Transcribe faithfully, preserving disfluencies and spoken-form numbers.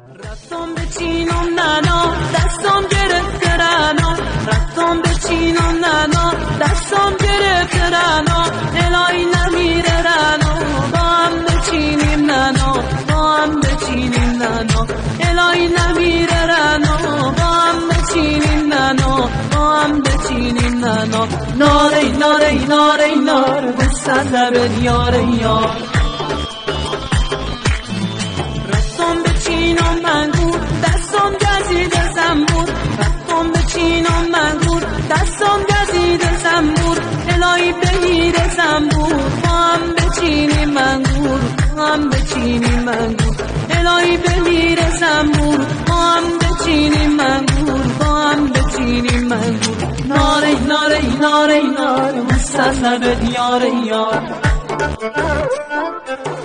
رفتم به چینم ننا دستم گرفت رنا، رفتم به چینم ننا دستم گرفت رنا، الهی نمیره رنا با هم بچینیم ننا، با هم بچینیم ننا، الهی نمیره رنا با هم بچینیم ننا، با هم بچینیم ننا. ناره ناره ناره ناره بستن لب یاره یار. رفتم به چینم منگور دستم گزید زنبور، رفتم به چینم منگور دستم گزید زنبور، الهی بگیره زنبور با هم بچینیم منگور، با هم بچینیم منگور، الهی بگیره زنبور با هم بچینیم منگور، با هم بچینیم منگور. ناره ناره ناره ناره مستن لب یاره یار.